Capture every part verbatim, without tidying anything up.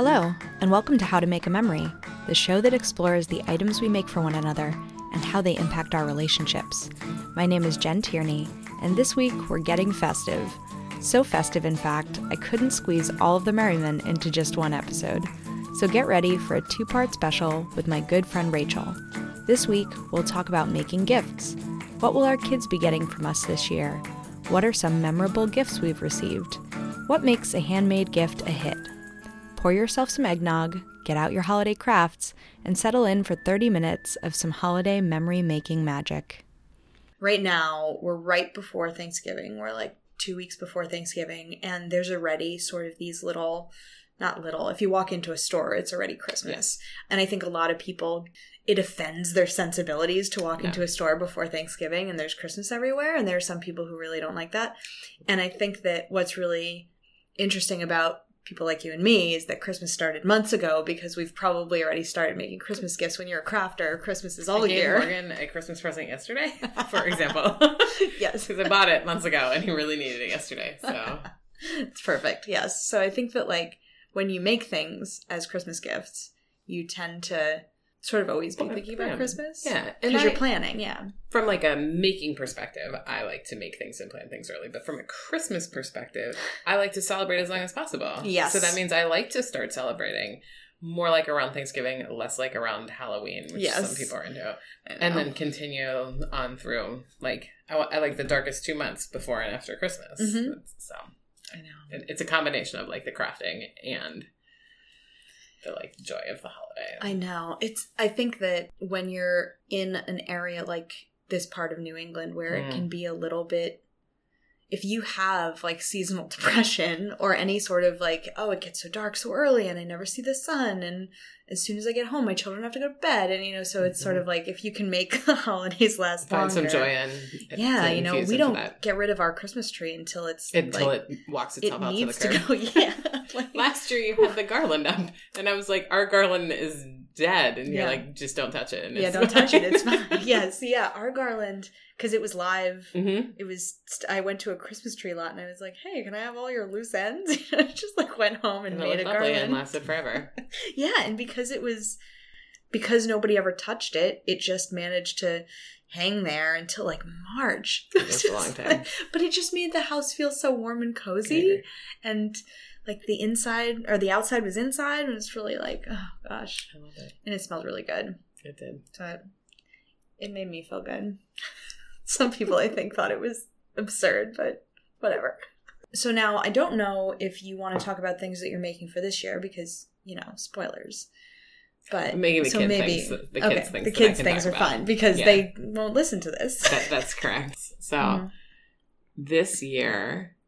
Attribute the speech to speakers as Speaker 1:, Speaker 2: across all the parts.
Speaker 1: Hello, and welcome to How to Make a Memory, the show that explores the items we make for one another and how they impact our relationships. My name is Jen Tierney, and this week we're getting festive. So festive, in fact, I couldn't squeeze all of the merriment into just one episode. So get ready for a two-part special with my good friend Rachel. This week, we'll talk about making gifts. What will our kids be getting from us this year? What are some memorable gifts we've received? What makes a handmade gift a hit? Pour yourself some eggnog, get out your holiday crafts, and settle in for thirty minutes of some holiday memory-making magic.
Speaker 2: Right now, we're right before Thanksgiving. We're like two weeks before Thanksgiving, and there's already sort of these little, not little, if you walk into a store, it's already Christmas. Yeah. And I think a lot of people, it offends their sensibilities to walk yeah. into a store before Thanksgiving and there's Christmas everywhere, and there are some people who really don't like that. And I think that what's really interesting about people like you and me is that Christmas started months ago because we've probably already started making Christmas gifts. When you're a crafter, Christmas is all
Speaker 3: I gave
Speaker 2: year.
Speaker 3: Morgan a Christmas present yesterday, for example.
Speaker 2: Yes.
Speaker 3: Because I bought it months ago and he really needed it yesterday. So
Speaker 2: it's perfect. Yes. So I think that like when you make things as Christmas gifts, you tend to sort of always be thinking about Christmas.
Speaker 3: Yeah.
Speaker 2: Because you're planning. Yeah.
Speaker 3: From like a making perspective, I like to make things and plan things early. But from a Christmas perspective, I like to celebrate as long as possible.
Speaker 2: Yes.
Speaker 3: So that means I like to start celebrating more like around Thanksgiving, less like around Halloween, which
Speaker 2: yes.
Speaker 3: some people are into. And then continue on through. Like, I, I like the darkest two months before and after Christmas.
Speaker 2: Mm-hmm.
Speaker 3: So,
Speaker 2: I know.
Speaker 3: It, it's a combination of like the crafting and the like joy of the holiday.
Speaker 2: I know. It's I think that when you're in an area like this part of New England where mm. it can be a little bit, if you have like seasonal depression or any sort of like, oh, it gets so dark so early and I never see the sun, and as soon as I get home my children have to go to bed, and you know, so it's mm-hmm. sort of like if you can make the holidays last
Speaker 3: Find
Speaker 2: longer.
Speaker 3: some joy in
Speaker 2: yeah, you know, we don't that. get rid of our Christmas tree until it's
Speaker 3: until
Speaker 2: like,
Speaker 3: it walks itself
Speaker 2: it
Speaker 3: out
Speaker 2: needs
Speaker 3: to the curb.
Speaker 2: To go, yeah. Like,
Speaker 3: last year you had the garland up and I was like, our garland is dead, and you're
Speaker 2: yeah.
Speaker 3: like, just don't touch it. And
Speaker 2: yeah, don't touch it. It's fine. Yes, yeah, our garland, because it was live.
Speaker 3: Mm-hmm.
Speaker 2: It was. I went to a Christmas tree lot and I was like, "Hey, can I have all your loose ends?" I just like went home and, and made a garland.
Speaker 3: And lasted forever.
Speaker 2: Yeah, and because it was, because nobody ever touched it, it just managed to hang there until like March.
Speaker 3: It was a long time,
Speaker 2: but it just made the house feel so warm and cozy, and like the inside or the outside was inside, and it's really like, oh gosh,
Speaker 3: I love it,
Speaker 2: and it smelled really good.
Speaker 3: It did.
Speaker 2: So it, it made me feel good. Some people, I think, thought it was absurd, but whatever. So now I don't know if you want to talk about things that you're making for this year because, you know, spoilers. But
Speaker 3: maybe the
Speaker 2: so
Speaker 3: kid
Speaker 2: maybe
Speaker 3: things, the kids
Speaker 2: okay,
Speaker 3: things,
Speaker 2: the kids things are
Speaker 3: about.
Speaker 2: fun because
Speaker 3: yeah.
Speaker 2: they won't listen to this.
Speaker 3: That, that's correct. So mm-hmm. this year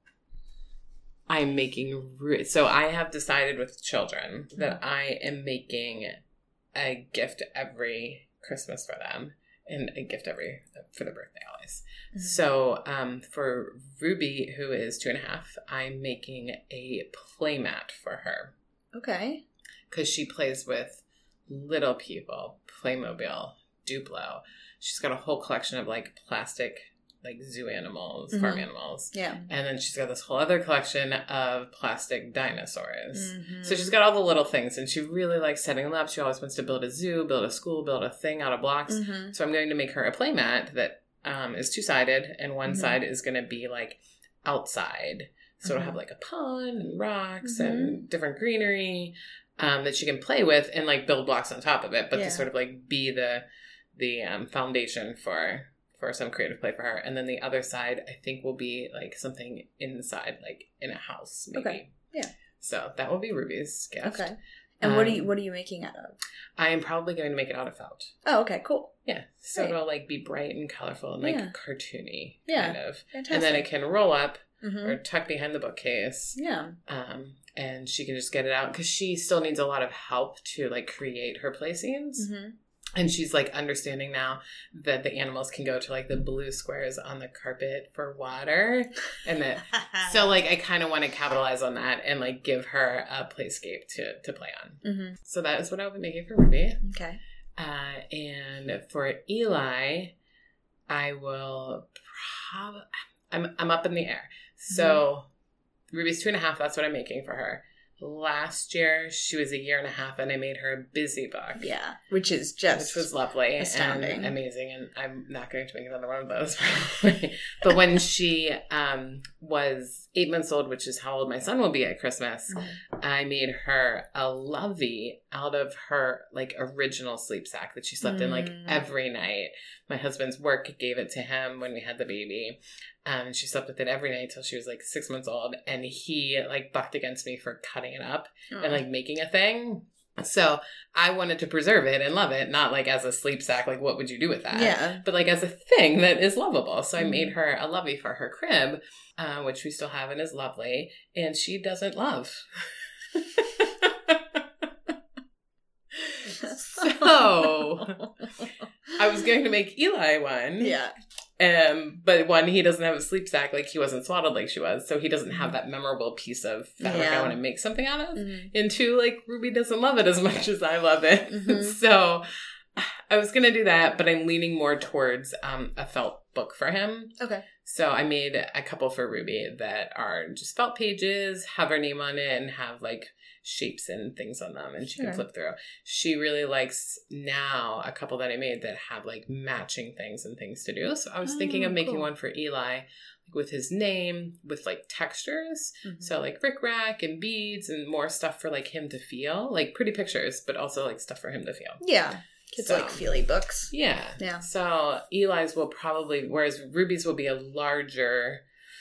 Speaker 3: I'm making, so I have decided with children that mm-hmm. I am making a gift every Christmas for them and a gift every, for the birthday always. Mm-hmm. So um, for Ruby, who is two and a half, I'm making a play mat for her.
Speaker 2: Okay.
Speaker 3: Because she plays with Little People, Playmobil, Duplo. She's got a whole collection of like plastic, like zoo animals, mm-hmm. farm animals.
Speaker 2: Yeah.
Speaker 3: And then she's got this whole other collection of plastic dinosaurs.
Speaker 2: Mm-hmm.
Speaker 3: So she's got all the little things, and she really likes setting them up. She always wants to build a zoo, build a school, build a thing out of blocks.
Speaker 2: Mm-hmm.
Speaker 3: So I'm going to make her a play mat that um, is two-sided, and one mm-hmm. side is going to be like outside. So mm-hmm. it'll have like a pond and rocks mm-hmm. and different greenery. Um, that she can play with and like build blocks on top of it, but yeah. to sort of like be the the um, foundation for for some creative play for her. And then the other side, I think, will be like something inside, like in a house, maybe.
Speaker 2: Okay. Yeah.
Speaker 3: So that will be Ruby's gift.
Speaker 2: Okay. And um, what are you what are you making out of?
Speaker 3: I am probably going to make it out of felt.
Speaker 2: Oh, okay, cool.
Speaker 3: Yeah. So
Speaker 2: Great.
Speaker 3: It'll like be bright and colorful and like
Speaker 2: yeah.
Speaker 3: cartoony,
Speaker 2: yeah.
Speaker 3: kind of.
Speaker 2: Fantastic.
Speaker 3: And then it can roll up
Speaker 2: mm-hmm.
Speaker 3: or tuck behind the bookcase.
Speaker 2: Yeah.
Speaker 3: Um. And she can just get it out because she still needs a lot of help to like create her play scenes.
Speaker 2: Mm-hmm.
Speaker 3: And she's like understanding now that the animals can go to like the blue squares on the carpet for water. And that, so like I kind of want to capitalize on that and like give her a playscape to, to play on.
Speaker 2: Mm-hmm.
Speaker 3: So that is what I'll be making for Ruby.
Speaker 2: Okay.
Speaker 3: Uh, and for Eli, I will probably, I'm, I'm up in the air. So mm-hmm. Ruby's two and a half. That's what I'm making for her. last year she was a year and a half, and I made her a busy book.
Speaker 2: Yeah, which is just
Speaker 3: which was lovely,
Speaker 2: astounding,
Speaker 3: and amazing. And I'm not going to make another one of those probably. But when she um, was eight months old, which is how old my son will be at Christmas, mm-hmm. I made her a lovey out of her like original sleep sack that she slept mm. in like every night. My husband's work gave it to him when we had the baby. Um, and she slept with it every night till she was like six months old. And he like bucked against me for cutting it up oh. and like making a thing. So I wanted to preserve it and love it, not like as a sleep sack. Like, what would you do with that?
Speaker 2: Yeah.
Speaker 3: But like as a thing that is lovable. So I mm. made her a lovey for her crib, uh, which we still have and is lovely. And she doesn't love. So I was going to make Eli one.
Speaker 2: Yeah.
Speaker 3: Um, but one, he doesn't have a sleep sack, like he wasn't swaddled like she was, so he doesn't have that memorable piece of fabric yeah. I want to make something out of. Mm-hmm. And two, like Ruby doesn't love it as much as I love it. Mm-hmm. So I was going to do that, but I'm leaning more towards um, a felt book for him.
Speaker 2: Okay.
Speaker 3: So I made a couple for Ruby that are just felt pages, have her name on it, and have like shapes and things on them, and she sure. can flip through. She really likes now a couple that I made that have like matching things and things to do. So I was oh, thinking of making cool. one for Eli like, with his name, with like textures. Mm-hmm. So like rickrack and beads and more stuff for like him to feel, like pretty pictures, but also like stuff for him to feel.
Speaker 2: Yeah. Kids so, like feely books.
Speaker 3: Yeah.
Speaker 2: Yeah.
Speaker 3: So Eli's will probably, whereas Ruby's will be a larger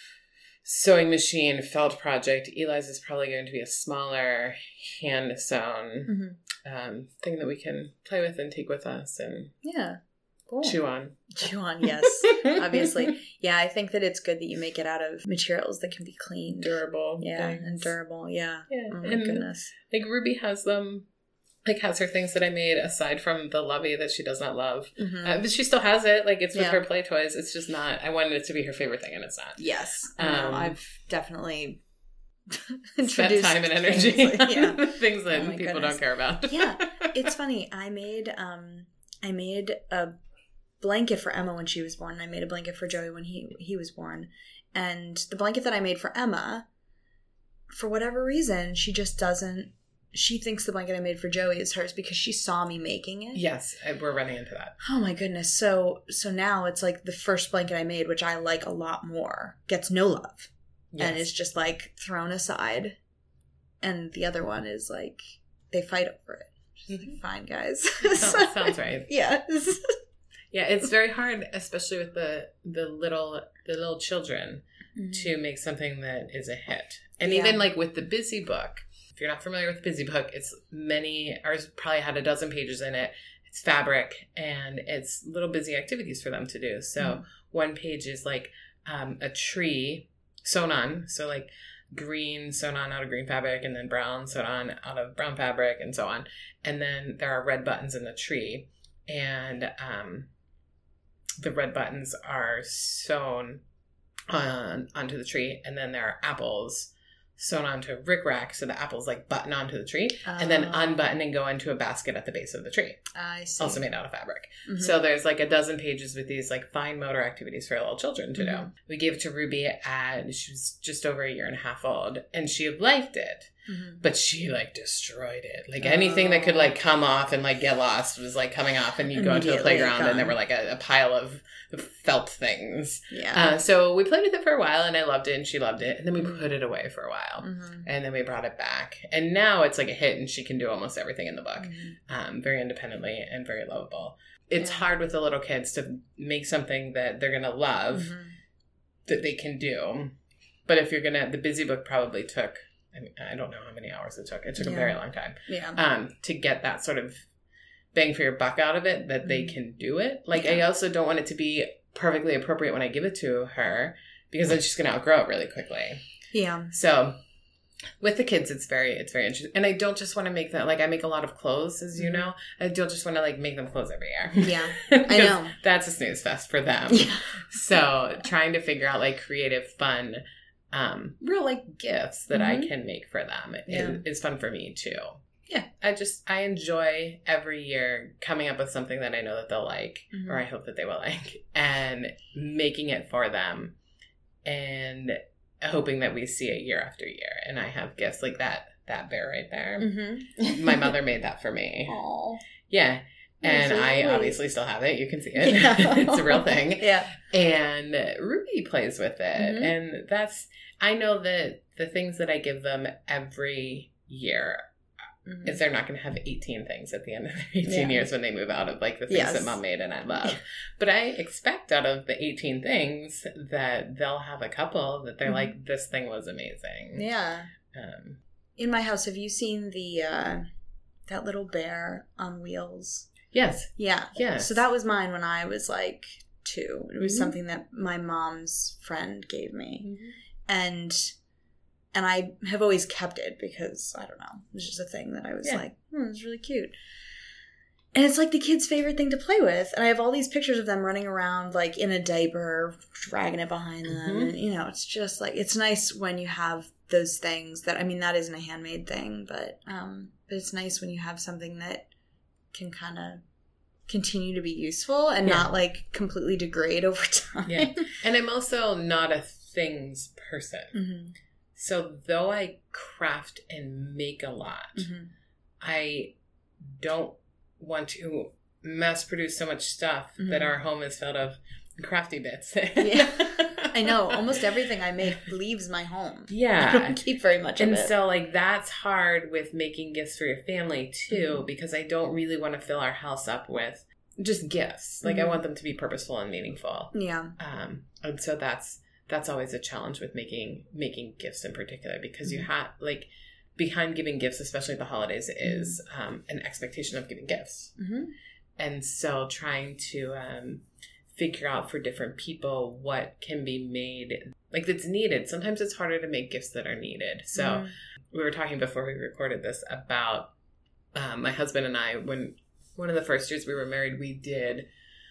Speaker 3: sewing machine felt project. Eli's is probably going to be a smaller hand sewn mm-hmm. um, thing that we can play with and take with us and
Speaker 2: yeah, cool.
Speaker 3: chew on.
Speaker 2: Chew on, yes, obviously. Yeah, I think that it's good that you make it out of materials that can be cleaned,
Speaker 3: durable.
Speaker 2: Yeah,
Speaker 3: things.
Speaker 2: and durable. Yeah.
Speaker 3: Yeah.
Speaker 2: Oh my
Speaker 3: and,
Speaker 2: goodness.
Speaker 3: Like Ruby has them. Like, has her things that I made aside from the lovey that she does not love. Mm-hmm. Uh, but she still has it. Like, it's with yeah. her play toys. It's just not... I wanted it to be her favorite thing, and it's not.
Speaker 2: Yes. Um, no, I've definitely
Speaker 3: spent time and energy
Speaker 2: things, like, yeah.
Speaker 3: on things that oh people goodness. don't care about.
Speaker 2: Yeah. It's funny. I made, um, I made a blanket for Emma when she was born, and I made a blanket for Joey when he, he was born. And the blanket that I made for Emma, for whatever reason, she just doesn't... She thinks the blanket I made for Joey is hers because she saw me making it.
Speaker 3: Yes, we're running into that.
Speaker 2: Oh my goodness. So so now it's like the first blanket I made, which I like a lot more, gets no love. Yes. And is just like thrown aside. And the other one is like, they fight over it. Mm-hmm. Like, fine, guys.
Speaker 3: Sounds, sounds right.
Speaker 2: Yeah.
Speaker 3: Yeah, it's very hard, especially with the, the little the little children, mm-hmm. to make something that is a hit. And yeah. even like with the Busy book, if you're not familiar with the Busy book, it's many, ours probably had a dozen pages in it. It's fabric and it's little busy activities for them to do. So mm. one page is like um, a tree sewn on. So like green sewn on out of green fabric and then brown sewn on out of brown fabric and so on. And then there are red buttons in the tree. And um, the red buttons are sewn on onto the tree. And then there are apples sewn onto rickrack, so the apples like button onto the tree, uh, and then unbutton and go into a basket at the base of the tree.
Speaker 2: I see.
Speaker 3: Also made out of fabric. Mm-hmm. So there's like a dozen pages with these like fine motor activities for little children to mm-hmm. do. We gave it to Ruby at, she was just over a year and a half old, and she liked it. Mm-hmm. But she like destroyed it. Like anything oh. that could like come off and like get lost was like coming off, and you go into the playground gone. and there were like a, a pile of felt things.
Speaker 2: Yeah.
Speaker 3: Uh, so we played with it for a while, and I loved it, and she loved it, and then we put it away for a while, mm-hmm. and then we brought it back, and now it's like a hit, and she can do almost everything in the book, mm-hmm. um, very independently and very lovable. It's yeah. hard with the little kids to make something that they're gonna love mm-hmm. that they can do, but if you're gonna, the Busy book probably took. I mean, I don't know how many hours it took. It took yeah. a very long time.
Speaker 2: Yeah.
Speaker 3: Um, to get that sort of bang for your buck out of it, that mm-hmm. they can do it. Like, yeah. I also don't want it to be perfectly appropriate when I give it to her, because then she's going to outgrow it really quickly.
Speaker 2: Yeah.
Speaker 3: So, with the kids, it's very, it's very interesting. And I don't just want to make that, like, I make a lot of clothes, as you know. I don't just want to, like, make them clothes every year.
Speaker 2: Yeah. I know.
Speaker 3: That's a snooze fest for them.
Speaker 2: Yeah.
Speaker 3: So, trying to figure out, like, creative, fun Um, real like gifts that mm-hmm. I can make for them yeah. is, is fun for me too. Yeah, I just I enjoy every year coming up with something that I know that they'll like, mm-hmm. or I hope that they will like, and making it for them, and hoping that we see it year after year. And I have gifts like that that bear right there.
Speaker 2: Mm-hmm.
Speaker 3: My mother made that for me.
Speaker 2: Aww.
Speaker 3: Yeah. And
Speaker 2: so
Speaker 3: I
Speaker 2: sweet.
Speaker 3: obviously still have it. You can see it.
Speaker 2: Yeah.
Speaker 3: It's a real thing.
Speaker 2: Yeah.
Speaker 3: And Ruby plays with it.
Speaker 2: Mhm.
Speaker 3: And that's, I know that the things that I give them every year
Speaker 2: Mm-hmm.
Speaker 3: is they're not going to have eighteen things at the end of their eighteen
Speaker 2: Yeah.
Speaker 3: years when they move out of like the things
Speaker 2: Yes.
Speaker 3: that mom made and I love. But I expect out of the eighteen things that they'll have a couple that they're
Speaker 2: Mhm.
Speaker 3: like, this thing was amazing.
Speaker 2: Yeah.
Speaker 3: Um,
Speaker 2: In my house, have you seen the uh, that little bear on wheels?
Speaker 3: yes.
Speaker 2: Yeah.
Speaker 3: Yes.
Speaker 2: So that was mine when I was like two. It was
Speaker 3: Mhm.
Speaker 2: something that my mom's friend gave me.
Speaker 3: Mm-hmm.
Speaker 2: And and I have always kept it because, I don't know, it was just a thing that I was
Speaker 3: Yeah.
Speaker 2: like, hmm, it's really cute. And it's like the kids' favorite thing to play with. And I have all these pictures of them running around like in a diaper, dragging it behind them.
Speaker 3: Mhm.
Speaker 2: And, you know, it's just like, it's nice when you have those things that, I mean, that isn't a handmade thing, but, um, but it's nice when you have something that can kind of continue to be useful and
Speaker 3: Yeah.
Speaker 2: not like completely degrade over time.
Speaker 3: Yeah. And I'm also not a things person.
Speaker 2: Mm-hmm.
Speaker 3: So though I craft and make a lot,
Speaker 2: Mm-hmm.
Speaker 3: I don't want to mass produce so much stuff
Speaker 2: Mhm.
Speaker 3: that our home is filled of crafty bits.
Speaker 2: Yeah. I know. Almost everything I make leaves my home.
Speaker 3: Yeah.
Speaker 2: I don't keep very much of
Speaker 3: And
Speaker 2: it.
Speaker 3: so, like, that's hard with making gifts for your family, too,
Speaker 2: Mhm.
Speaker 3: because I don't really want to fill our house up with just gifts. Like, I
Speaker 2: Mhm.
Speaker 3: want them to be purposeful and meaningful.
Speaker 2: Yeah.
Speaker 3: Um, and so that's that's always a challenge with making making gifts in particular, because you
Speaker 2: Mhm.
Speaker 3: have, like, behind giving gifts, especially at the holidays, is um, an expectation of giving gifts.
Speaker 2: Mm-hmm.
Speaker 3: And so trying to um, figure out for different people what can be made, like, that's needed. Sometimes it's harder to make gifts that are needed. So
Speaker 2: Mm-hmm.
Speaker 3: we were talking before we recorded this about um, my husband and I, when one of the first years we were married, we did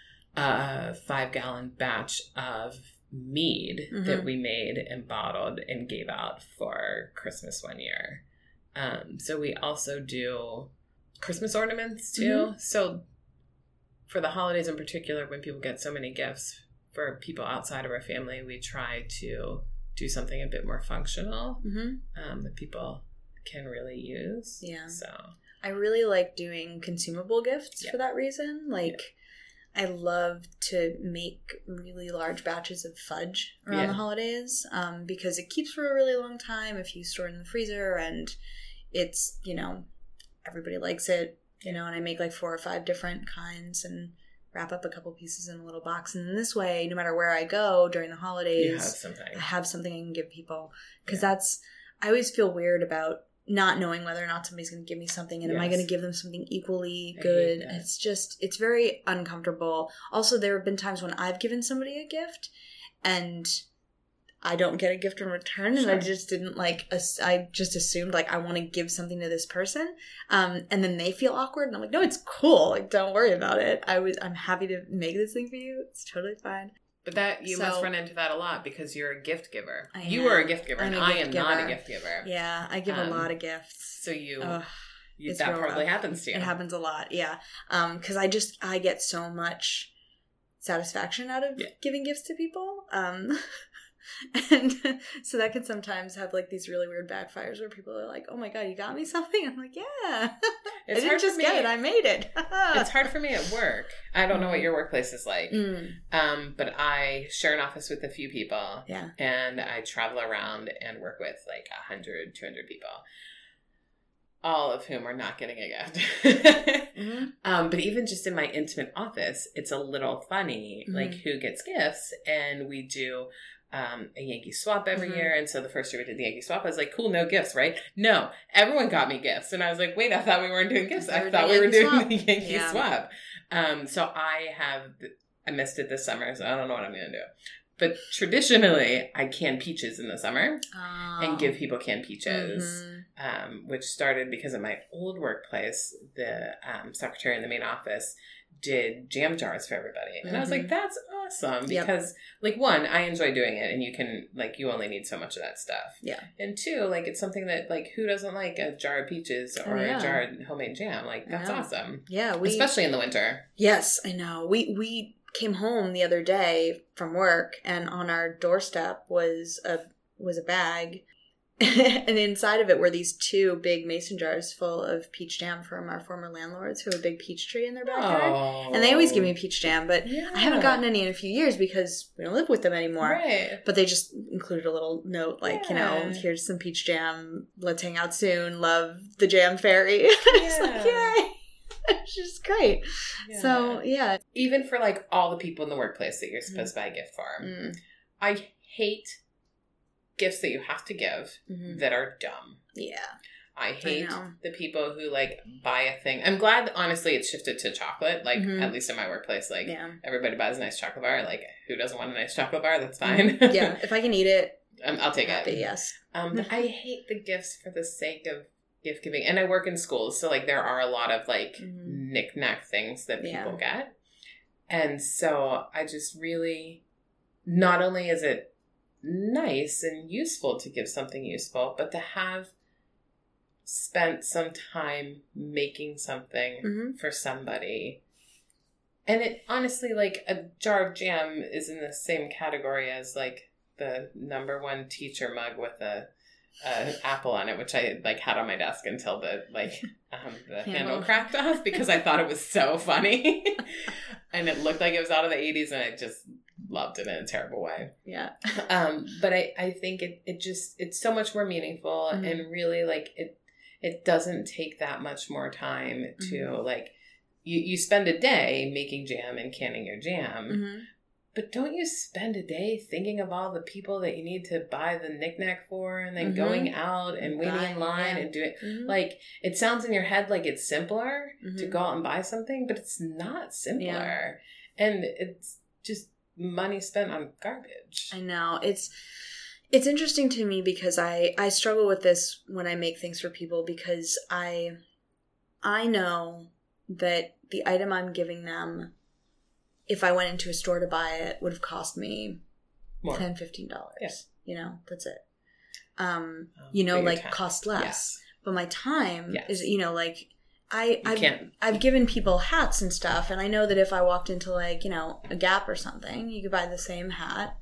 Speaker 3: a five gallon batch of mead
Speaker 2: Mhm.
Speaker 3: that we made and bottled and gave out for Christmas one year. Um, so we also do Christmas ornaments too.
Speaker 2: Mhm.
Speaker 3: So for the holidays in particular, when people get so many gifts for people outside of our family, we try to do something a bit more functional
Speaker 2: Mm-hmm.
Speaker 3: um, that people can really use.
Speaker 2: Yeah.
Speaker 3: So
Speaker 2: I really like doing consumable gifts
Speaker 3: Yeah.
Speaker 2: for that reason. Like, I love to make really large batches of fudge around
Speaker 3: Yeah.
Speaker 2: the holidays um, because it keeps for a really long time if you store it in the freezer, and it's, you know, everybody likes it, you know, and I make like four or five different kinds and wrap up a couple pieces in a little box. And in this way, no matter where I go during the holidays,
Speaker 3: you have something.
Speaker 2: I have something I can give people, because
Speaker 3: Yeah.
Speaker 2: that's, I always feel weird about not knowing whether or not somebody's going to give me something, and am I
Speaker 3: Yes.
Speaker 2: going to give them something equally
Speaker 3: I
Speaker 2: good?
Speaker 3: hate that.
Speaker 2: It's just, it's very uncomfortable. Also, there have been times when I've given somebody a gift and I don't get a gift in return, and I
Speaker 3: Sure.
Speaker 2: just didn't like, ass- I just assumed like I want to give something to this person, um, and then they feel awkward, and I'm like, no, it's cool, like, don't worry about it. I was, I'm happy to make this thing for you. It's totally fine.
Speaker 3: But that you
Speaker 2: So-
Speaker 3: must run into that a lot because you're a gift giver.
Speaker 2: I
Speaker 3: you
Speaker 2: am.
Speaker 3: are a gift giver,
Speaker 2: I'm
Speaker 3: and
Speaker 2: a
Speaker 3: I
Speaker 2: gift
Speaker 3: am not a
Speaker 2: giver.
Speaker 3: gift giver.
Speaker 2: Yeah, I give
Speaker 3: Um,
Speaker 2: a lot of gifts.
Speaker 3: So you,
Speaker 2: Ugh.
Speaker 3: you
Speaker 2: It's
Speaker 3: that
Speaker 2: real
Speaker 3: probably
Speaker 2: rough.
Speaker 3: happens to you.
Speaker 2: It happens a lot, yeah. Um, because I just I get so much satisfaction out of
Speaker 3: Yeah.
Speaker 2: giving gifts to people. Um, and so that can sometimes have like these really weird backfires where people are like, "Oh my god, you got me something?" I'm like, "Yeah, I
Speaker 3: It's
Speaker 2: didn't
Speaker 3: hard for
Speaker 2: just
Speaker 3: me.
Speaker 2: get it, I made it."
Speaker 3: It's hard for me at work. I don't know what your workplace is like,
Speaker 2: Mm,
Speaker 3: um, but I share an office with a few people,
Speaker 2: yeah.
Speaker 3: and I travel around and work with like one hundred, two hundred people, all of whom are not getting a gift.
Speaker 2: Mm-hmm.
Speaker 3: Um, but even just in my intimate office, it's a little funny,
Speaker 2: Mhm.
Speaker 3: like who gets gifts. And we do um, a Yankee swap every
Speaker 2: Mhm.
Speaker 3: year. And so the first year we did the Yankee swap, I was like, cool, no gifts, right? No, everyone got me gifts. And I was like, wait, I thought we weren't doing gifts.
Speaker 2: We
Speaker 3: I
Speaker 2: were
Speaker 3: thought
Speaker 2: doing
Speaker 3: we were
Speaker 2: Yankee
Speaker 3: doing
Speaker 2: swap.
Speaker 3: the Yankee
Speaker 2: Yeah.
Speaker 3: swap. Um, so I have, I missed it this summer, so I don't know what I'm going to do. But traditionally, I can peaches in the summer
Speaker 2: Oh.
Speaker 3: and give people canned peaches.
Speaker 2: Mhm.
Speaker 3: Um, which started because at my old workplace, the um, secretary in the main office did jam jars for everybody. And I was like,
Speaker 2: Mhm.
Speaker 3: that's awesome.
Speaker 2: Yep.
Speaker 3: Because, like, one, I enjoy doing it, and you can, like, you only need so much of that stuff.
Speaker 2: Yeah.
Speaker 3: And two, like, it's something that, like, who doesn't like a jar of peaches or
Speaker 2: Oh, yeah.
Speaker 3: a jar of homemade jam? Like, that's
Speaker 2: know.
Speaker 3: awesome.
Speaker 2: Yeah, we
Speaker 3: Especially in the winter.
Speaker 2: Yes, I know. We we came home the other day from work, and on our doorstep was a was a bag and inside of it were these two big mason jars full of peach jam from our former landlords who have a big peach tree in their backyard.
Speaker 3: Oh.
Speaker 2: And they always give me peach jam, but
Speaker 3: Yeah.
Speaker 2: I haven't gotten any in a few years because we don't live with them anymore.
Speaker 3: Right.
Speaker 2: But they just included a little note like, you know,
Speaker 3: Yeah.
Speaker 2: here's some peach jam. Let's hang out soon. Love the jam fairy. It's like, yay. It's just great.
Speaker 3: Yeah.
Speaker 2: So, yeah.
Speaker 3: Even for like all the people in the workplace that you're supposed
Speaker 2: Mm-hmm.
Speaker 3: to buy a gift for.
Speaker 2: Mm.
Speaker 3: I hate gifts that you have to give
Speaker 2: Mm-hmm.
Speaker 3: that are dumb.
Speaker 2: Yeah.
Speaker 3: I hate
Speaker 2: know.
Speaker 3: the people who like buy a thing. I'm glad, honestly, it's shifted to chocolate. Like,
Speaker 2: Mhm.
Speaker 3: at least in my workplace, like
Speaker 2: Yeah.
Speaker 3: everybody buys a nice chocolate bar. Like, who doesn't want a nice chocolate bar? That's fine.
Speaker 2: Yeah. If I can eat it,
Speaker 3: um, I'll take
Speaker 2: happy,
Speaker 3: it.
Speaker 2: yes.
Speaker 3: Um, but I hate the gifts for the sake of gift giving. And I work in schools, so like there are a lot of like
Speaker 2: Mhm.
Speaker 3: knick-knack things that
Speaker 2: Yeah.
Speaker 3: people get. And so I just really, not only is it nice and useful to give something useful, but to have spent some time making something
Speaker 2: Mhm.
Speaker 3: for somebody. And it honestly, like a jar of jam is in the same category as like the number one teacher mug with a, a apple on it, which I like had on my desk until the like um, the
Speaker 2: Handle.
Speaker 3: handle cracked off because I thought it was so funny, and it looked like it was out of the eighties, and I just loved it in a terrible way.
Speaker 2: Yeah.
Speaker 3: Um, but I, I think it, it just, it's so much more meaningful
Speaker 2: Mhm.
Speaker 3: and really like it, it doesn't take that much more time to
Speaker 2: Mhm.
Speaker 3: like, you, you spend a day making jam and canning your jam,
Speaker 2: Mm-hmm.
Speaker 3: but don't you spend a day thinking of all the people that you need to buy the knickknack for and then
Speaker 2: Mhm.
Speaker 3: going out and waiting
Speaker 2: Buying,
Speaker 3: in line
Speaker 2: yeah.
Speaker 3: and doing,
Speaker 2: Mm-hmm.
Speaker 3: like, it sounds in your head like it's simpler to
Speaker 2: Mhm.
Speaker 3: go out and buy something, but it's not simpler. And it's just money spent on garbage.
Speaker 2: I know. It's it's interesting to me because I, I struggle with this when I make things for people because I I know that the item I'm giving them, if I went into a store to buy it, would have cost me
Speaker 3: More.
Speaker 2: ten dollars, fifteen dollars.
Speaker 3: Yes.
Speaker 2: You know, that's it. Um,
Speaker 3: Um,
Speaker 2: you know,
Speaker 3: but your
Speaker 2: like
Speaker 3: time.
Speaker 2: cost less.
Speaker 3: Yes.
Speaker 2: But my time
Speaker 3: Yes.
Speaker 2: is, you know, like I,
Speaker 3: You
Speaker 2: I've,
Speaker 3: can't.
Speaker 2: I've given people hats and stuff, and I know that if I walked into like, you know, a Gap or something, you could buy the same hat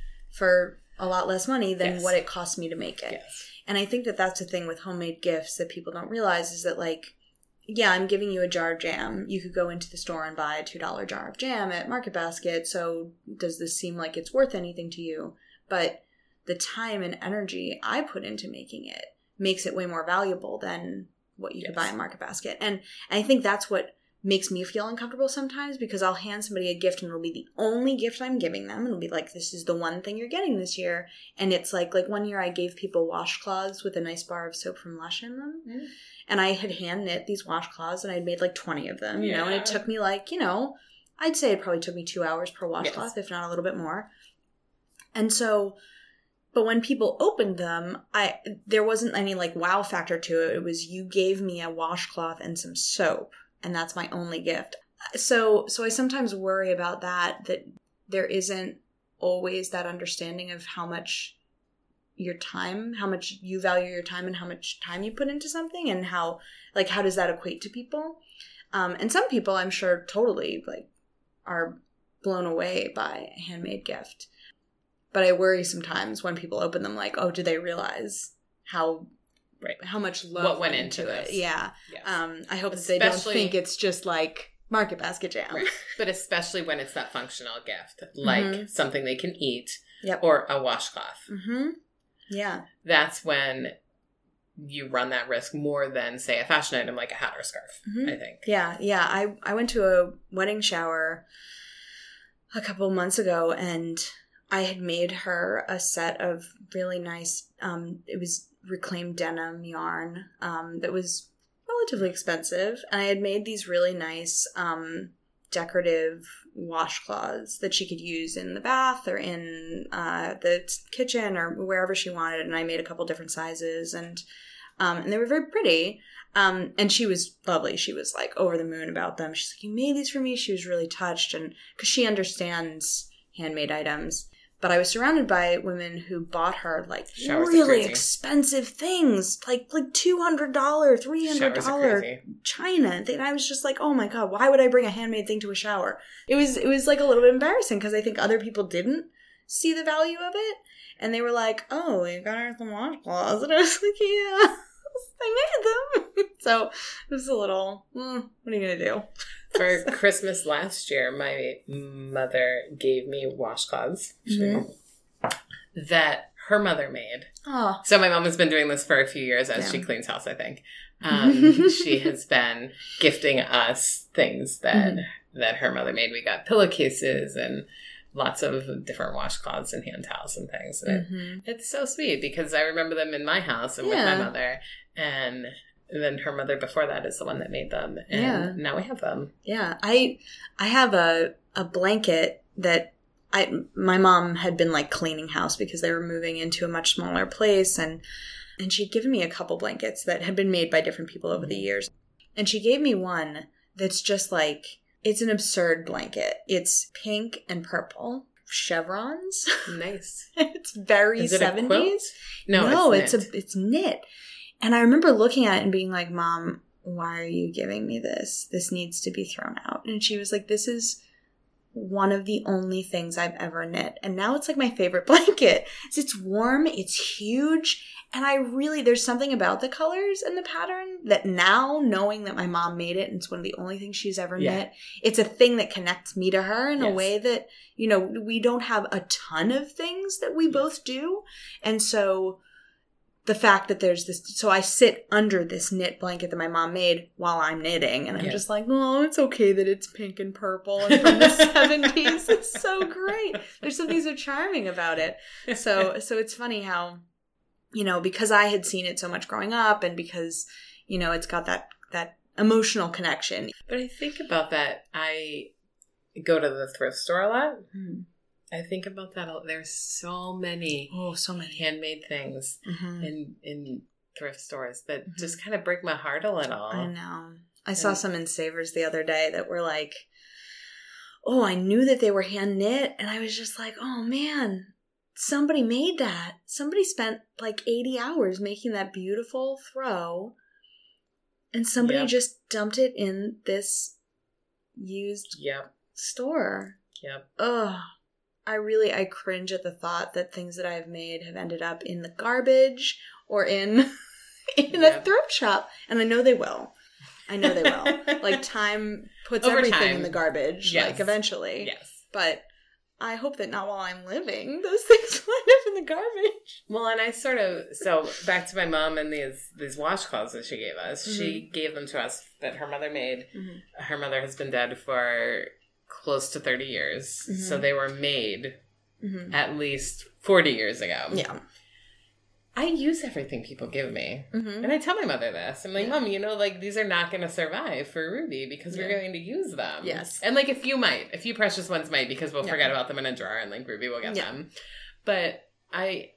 Speaker 2: for a lot less money than
Speaker 3: Yes.
Speaker 2: what it cost me to make it.
Speaker 3: Yes.
Speaker 2: And I think that that's the thing with homemade gifts that people don't realize is that like, yeah, I'm giving you a jar of jam. You could go into the store and buy a two dollar jar of jam at Market Basket. So does this seem like it's worth anything to you? But the time and energy I put into making it makes it way more valuable than what you could
Speaker 3: Yes.
Speaker 2: buy at Market Basket. And I think that's what makes me feel uncomfortable sometimes because I'll hand somebody a gift and it'll be the only gift I'm giving them. And it'll be like, this is the one thing you're getting this year. And it's like, like one year I gave people washcloths with a nice bar of soap from Lush in them.
Speaker 3: Mm.
Speaker 2: And I had hand knit these washcloths and I'd made like twenty of them, you know, and
Speaker 3: Yeah.
Speaker 2: it took me like, you know, I'd say it probably took me two hours per washcloth,
Speaker 3: Yes.
Speaker 2: if not a little bit more. And so, but when people opened them, I there wasn't any like wow factor to it. It was you gave me a washcloth and some soap, and that's my only gift. So, so I sometimes worry about that, that there isn't always that understanding of how much your time, how much you value your time and how much time you put into something and how, like, how does that equate to people? Um, and some people I'm sure totally like are blown away by a handmade gift. But I worry sometimes when people open them like, oh, do they realize how
Speaker 3: Right.
Speaker 2: how much love
Speaker 3: What went into
Speaker 2: it?
Speaker 3: this.
Speaker 2: Yeah.
Speaker 3: Yes.
Speaker 2: Um, I hope that they don't
Speaker 3: Especially-
Speaker 2: think it's just like Market Basket jam.
Speaker 3: Right. But especially when it's that functional gift, like
Speaker 2: Mhm.
Speaker 3: something they can eat
Speaker 2: Yep.
Speaker 3: or a washcloth.
Speaker 2: Mm-hmm. Yeah.
Speaker 3: That's when you run that risk more than, say, a fashion item like a hat or a scarf,
Speaker 2: Mhm.
Speaker 3: I think.
Speaker 2: Yeah, yeah. I, I went to a wedding shower a couple months ago and I had made her a set of really nice, um, it was reclaimed denim yarn um, that was relatively expensive. And I had made these really nice um, decorative washcloths that she could use in the bath or in uh, the kitchen or wherever she wanted. And I made a couple different sizes and um, and they were very pretty. Um, and she was lovely. She was like over the moon about them. She's like, you made these for me. She was really touched. And because she understands handmade items. But I was surrounded by women who bought her like
Speaker 3: Showers are
Speaker 2: really
Speaker 3: crazy.
Speaker 2: expensive things, like like two hundred dollars, three hundred
Speaker 3: Showers are
Speaker 2: dollars
Speaker 3: crazy.
Speaker 2: china. And I was just like, oh my God, why would I bring a handmade thing to a shower? It was it was like a little bit embarrassing because I think other people didn't see the value of it. And they were like, oh, you got her some washcloths. And I was like, yeah, I made them. So it was a little, mm, what are you going to do?
Speaker 3: For Christmas last year, my mother gave me washcloths mm-hmm. that her mother made.
Speaker 2: Oh.
Speaker 3: So my mom has been doing this for a few years as yeah. she cleans house, I think. Um, she has been gifting us things that mm-hmm. that her mother made. We got pillowcases and lots of different washcloths and hand towels and things. And mm-hmm. it, it's so sweet because I remember them in my house and yeah. with my mother. And then her mother before that is the one that made them. And yeah. now we have them.
Speaker 2: Yeah. I I have a, a blanket that I my mom had been like cleaning house because they were moving into a much smaller place. And, and she'd given me a couple blankets that had been made by different people over the years. And she gave me one that's just like, it's an absurd blanket. It's pink and purple chevrons.
Speaker 3: Nice.
Speaker 2: It's very
Speaker 3: Is it
Speaker 2: seventies.
Speaker 3: A quilt? No,
Speaker 2: no,
Speaker 3: it's,
Speaker 2: it's a it's knit. And I remember looking at it and being like, Mom, why are you giving me this? This needs to be thrown out. And she was like, this is one of the only things I've ever knit. And now it's like my favorite blanket. It's warm, it's huge. And I really, there's something about the colors and the pattern that now, knowing that my mom made it and it's one of the only things she's ever yeah. knit, it's a thing that connects me to her in yes. a way that, you know, we don't have a ton of things that we yes. both do. And so the fact that there's this, so I sit under this knit blanket that my mom made while I'm knitting. And I'm yes. just like, oh, it's okay that it's pink and purple and from the seventies. It's so great. There's something so charming about it. So, so it's funny how, you know, because I had seen it so much growing up and because, you know, it's got that, that emotional connection.
Speaker 3: But I think about that. I go to the thrift store a lot. Mm. I think about that. There's so many,
Speaker 2: oh, so many
Speaker 3: handmade things mm-hmm. in in thrift stores that mm-hmm. just kind of break my heart a little.
Speaker 2: I know. I and, saw some in Savers the other day that were like, oh, I knew that they were hand knit, and I was just like, oh man, somebody made that. Somebody spent like eighty hours making that beautiful throw, and somebody yep. just dumped it in this used
Speaker 3: yep.
Speaker 2: store.
Speaker 3: Yep.
Speaker 2: Ugh. I really, I cringe at the thought that things that I've made have ended up in the garbage or in in yep. a thrift shop. And I know they will. I know they will. Like, time puts
Speaker 3: Over
Speaker 2: everything
Speaker 3: time.
Speaker 2: in the garbage,
Speaker 3: yes.
Speaker 2: like, eventually.
Speaker 3: Yes.
Speaker 2: But I hope that not while I'm living, those things wind up in the garbage.
Speaker 3: Well, and I sort of, so back to my mom and these, these washcloths that she gave us. Mm-hmm. She gave them to us that her mother made. Mm-hmm. Her mother has been dead for close to thirty years. Mm-hmm. So they were made mm-hmm. at least forty years ago.
Speaker 2: Yeah.
Speaker 3: I use everything people give me. Mm-hmm. And I tell my mother this. I'm like, yeah. Mom, you know, like, these are not going to survive for Ruby because yeah. we're going to use them.
Speaker 2: Yes.
Speaker 3: And, like, a few might. A few precious ones might because we'll yeah. forget about them in a drawer and, like, Ruby will get yeah. them. But I...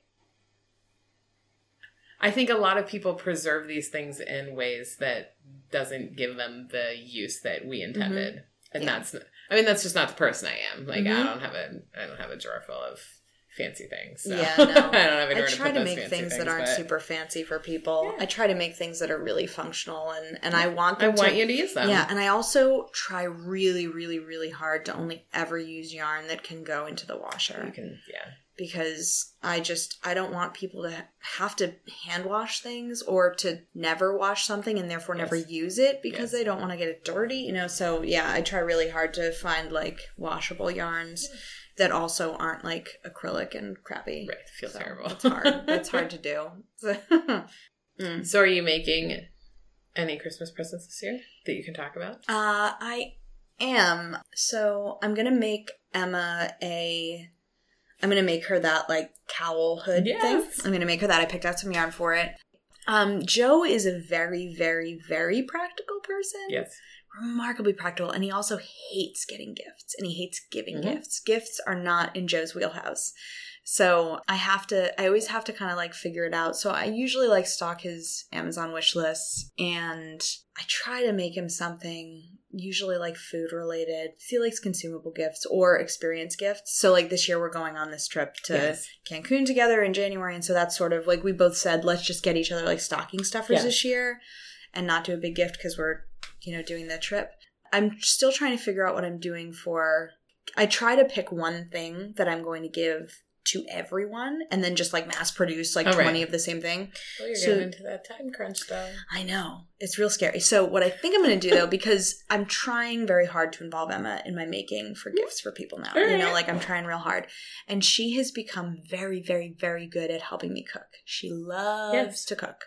Speaker 3: I think a lot of people preserve these things in ways that doesn't give them the use that we intended. Mm-hmm. And yeah. that's... I mean, that's just not the person I am. Like, mm-hmm. I don't have a, I don't have a drawer full of fancy things. So.
Speaker 2: Yeah, no.
Speaker 3: I don't have anywhere
Speaker 2: I try
Speaker 3: to, put
Speaker 2: to make
Speaker 3: things,
Speaker 2: things that aren't
Speaker 3: but...
Speaker 2: super fancy for people.
Speaker 3: Yeah.
Speaker 2: I try to make things that are really functional, and, and I want them
Speaker 3: I want
Speaker 2: to,
Speaker 3: you to use them.
Speaker 2: Yeah, and I also try really, really, really hard to only ever use yarn that can go into the washer.
Speaker 3: You can, yeah.
Speaker 2: Because I just, I don't want people to have to hand wash things or to never wash something and therefore yes. never use it because yes. they don't want to get it dirty, you know? So yeah, I try really hard to find like washable yarns yeah. that also aren't like acrylic and crappy.
Speaker 3: Right, it feels
Speaker 2: so
Speaker 3: terrible.
Speaker 2: It's hard. It's hard to do. So,
Speaker 3: mm. so are you making any Christmas presents this year that you can talk about?
Speaker 2: Uh, I am. So I'm going to make Emma a... I'm going to make her that, like, cowl hood
Speaker 3: yes.
Speaker 2: thing. I'm going to make her that. I picked out some yarn for it. Um, Joe is a very, very, very practical person.
Speaker 3: Yes.
Speaker 2: Remarkably practical. And he also hates getting gifts. And he hates giving
Speaker 3: mm-hmm.
Speaker 2: gifts. Gifts are not in Joe's wheelhouse. So I have to, I always have to kind of, like, figure it out. So I usually, like, stalk his Amazon wish lists. And I try to make him something... usually like food related. He likes consumable gifts or experience gifts. So like this year we're going on this trip to yes. Cancun together in January. And so that's sort of like we both said, let's just get each other like stocking stuffers yeah. this year and not do a big gift because we're, you know, doing the trip. I'm still trying to figure out what I'm doing for I try to pick one thing that I'm going to give to everyone and then just like mass produce like oh, twenty right. of the same thing.
Speaker 3: Well, you're so, getting into that time crunch though.
Speaker 2: I know. It's real scary. So what I think I'm going to do though, because I'm trying very hard to involve Emma in my making for gifts for people now. You know, like I'm trying real hard. And she has become very, very, very good at helping me cook. She loves yes. to cook.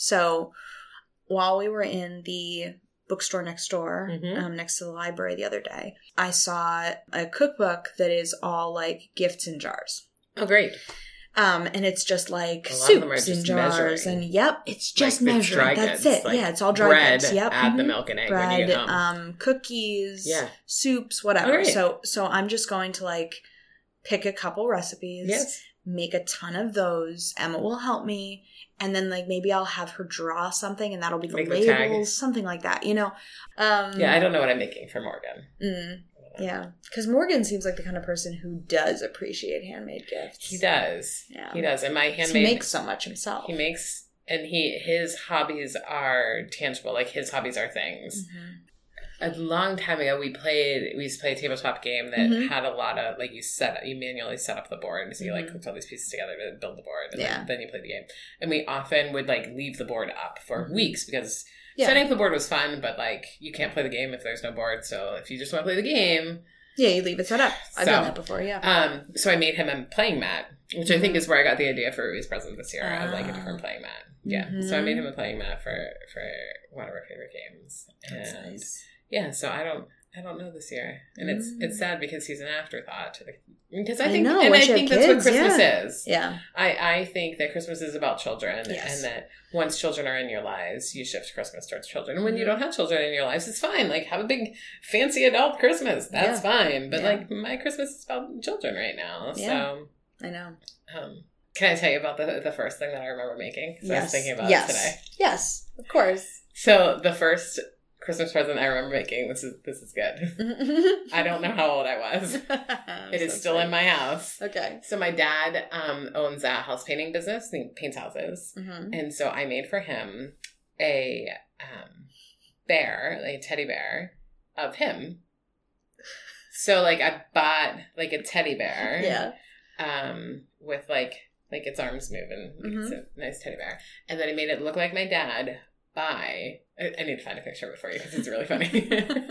Speaker 2: So while we were in the bookstore next door, mm-hmm. um, next to the library the other day, I saw a cookbook that is all like gifts in jars.
Speaker 3: Oh, great.
Speaker 2: Um, and it's just like soups in jars. Measuring. And yep, it's just like measuring. That's it. Like yeah, it's all dry
Speaker 3: bread,
Speaker 2: goods. Yep.
Speaker 3: Add
Speaker 2: mm-hmm.
Speaker 3: the milk and egg
Speaker 2: bread,
Speaker 3: when you get home.
Speaker 2: Um, cookies,
Speaker 3: yeah.
Speaker 2: soups, whatever. Oh, so so I'm just going to like pick a couple recipes,
Speaker 3: yes.
Speaker 2: make a ton of those. Emma will help me. And then like maybe I'll have her draw something and that'll be the make labels, the something like that, you know? Um,
Speaker 3: yeah, I don't know what I'm making for Morgan.
Speaker 2: Mm. Yeah, because Morgan seems like the kind of person who does appreciate handmade gifts.
Speaker 3: He does. Yeah, he does. And my handmade,
Speaker 2: he makes so much himself.
Speaker 3: He makes, and he his hobbies are tangible. Like his hobbies are things. Mm-hmm. A long time ago, we played. We used to play a tabletop game that mm-hmm. had a lot of like you set you manually set up the board, so you mm-hmm. like cooked all these pieces together to build the board, and yeah. then, then you play the game. And we often would like leave the board up for mm-hmm. weeks because. Yeah. Setting up the board was fun, but, like, you can't play the game if there's no board. So if you just want to play the game...
Speaker 2: Yeah, you leave it set up. I've so, done that before, yeah.
Speaker 3: Um, so I made him a playing mat, which mm-hmm. I think is where I got the idea for Ruby's present this year. Uh, of, like, a different playing mat. Yeah. Mm-hmm. So I made him a playing mat for, for one of our favorite games.
Speaker 2: That's
Speaker 3: and
Speaker 2: nice.
Speaker 3: Yeah, so I don't... I don't know this year, and mm. it's it's sad because he's an afterthought to the because I think
Speaker 2: I know,
Speaker 3: and I think that's
Speaker 2: kids,
Speaker 3: what Christmas
Speaker 2: yeah.
Speaker 3: is.
Speaker 2: Yeah,
Speaker 3: I, I think that Christmas is about children,
Speaker 2: yes.
Speaker 3: and that once children are in your lives, you shift Christmas towards children. And when you don't have children in your lives, it's fine. Like have a big fancy adult Christmas, that's yeah. fine. But yeah. like my Christmas is about children right now. Yeah. So
Speaker 2: I know.
Speaker 3: Um, can I tell you about the the first thing that I remember making? So yes. I was thinking about
Speaker 2: yes.
Speaker 3: it today.
Speaker 2: Yes, of course.
Speaker 3: So the first Christmas present I remember making, this is this is good. I don't know how old I was. It is so still funny. In my house.
Speaker 2: Okay.
Speaker 3: So my dad um, owns a house painting business. He paints houses.
Speaker 2: Mm-hmm.
Speaker 3: And so I made for him a um, bear, like a teddy bear of him. So like I bought like a teddy bear.
Speaker 2: Yeah.
Speaker 3: Um, with like like its arms moving. Like
Speaker 2: mm-hmm.
Speaker 3: It's a nice teddy bear. And then I made it look like my dad by... I need to find a picture of it for you because it's really funny.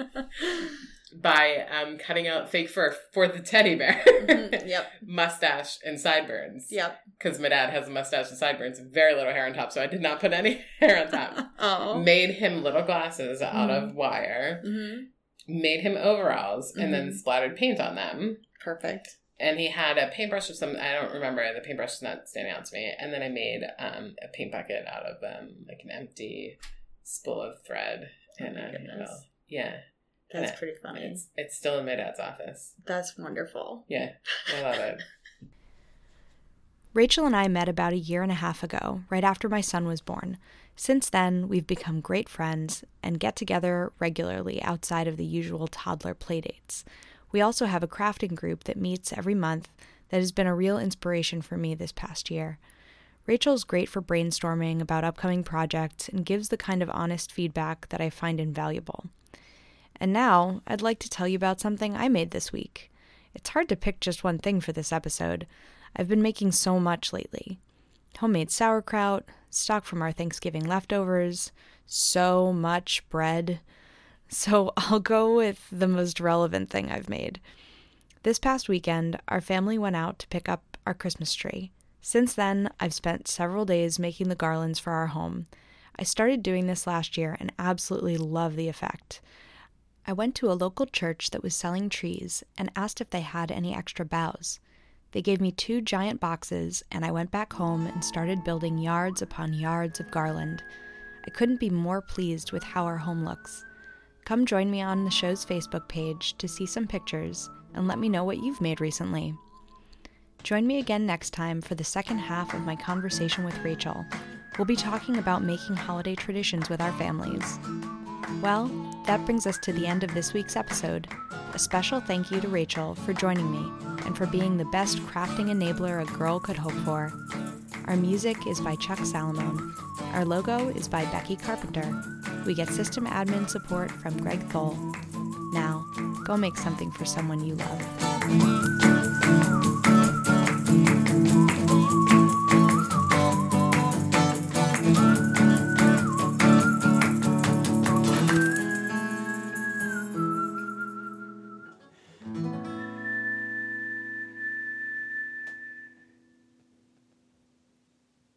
Speaker 3: By um, cutting out fake fur for the teddy bear.
Speaker 2: Mm-hmm. Yep.
Speaker 3: Mustache and sideburns.
Speaker 2: Yep. Because
Speaker 3: my dad has a mustache and sideburns, very little hair on top, so I did not put any hair on top.
Speaker 2: Oh.
Speaker 3: Made him little glasses out mm-hmm. of wire.
Speaker 2: Mm-hmm. Made
Speaker 3: him overalls and
Speaker 2: mm-hmm.
Speaker 3: then splattered paint on them.
Speaker 2: Perfect.
Speaker 3: And he had a paintbrush or something. I don't remember. The paintbrush is not standing out to me. And then I made um, a paint bucket out of um, like an empty spool of thread.
Speaker 2: Oh
Speaker 3: and
Speaker 2: my
Speaker 3: uh,
Speaker 2: goodness.
Speaker 3: well, yeah.
Speaker 2: That's
Speaker 3: and
Speaker 2: pretty funny.
Speaker 3: It's, it's still in my dad's office.
Speaker 2: That's wonderful.
Speaker 3: Yeah. I love it.
Speaker 1: Rachel and I met about a year and a half ago, right after my son was born. Since then, we've become great friends and get together regularly outside of the usual toddler playdates. We also have a crafting group that meets every month that has been a real inspiration for me this past year. Rachel's great for brainstorming about upcoming projects and gives the kind of honest feedback that I find invaluable. And now, I'd like to tell you about something I made this week. It's hard to pick just one thing for this episode. I've been making so much lately. Homemade sauerkraut, stock from our Thanksgiving leftovers, so much bread. So I'll go with the most relevant thing I've made. This past weekend, our family went out to pick up our Christmas tree. Since then, I've spent several days making the garlands for our home. I started doing this last year and absolutely love the effect. I went to a local church that was selling trees and asked if they had any extra boughs. They gave me two giant boxes, and I went back home and started building yards upon yards of garland. I couldn't be more pleased with how our home looks. Come join me on the show's Facebook page to see some pictures and let me know what you've made recently. Join me again next time for the second half of my conversation with Rachel. We'll be talking about making holiday traditions with our families. Well, that brings us to the end of this week's episode. A special thank you to Rachel for joining me and for being the best crafting enabler a girl could hope for. Our music is by Chuck Salamone. Our logo is by Becky Carpenter. We get system admin support from Greg Thole. Now, go make something for someone you love.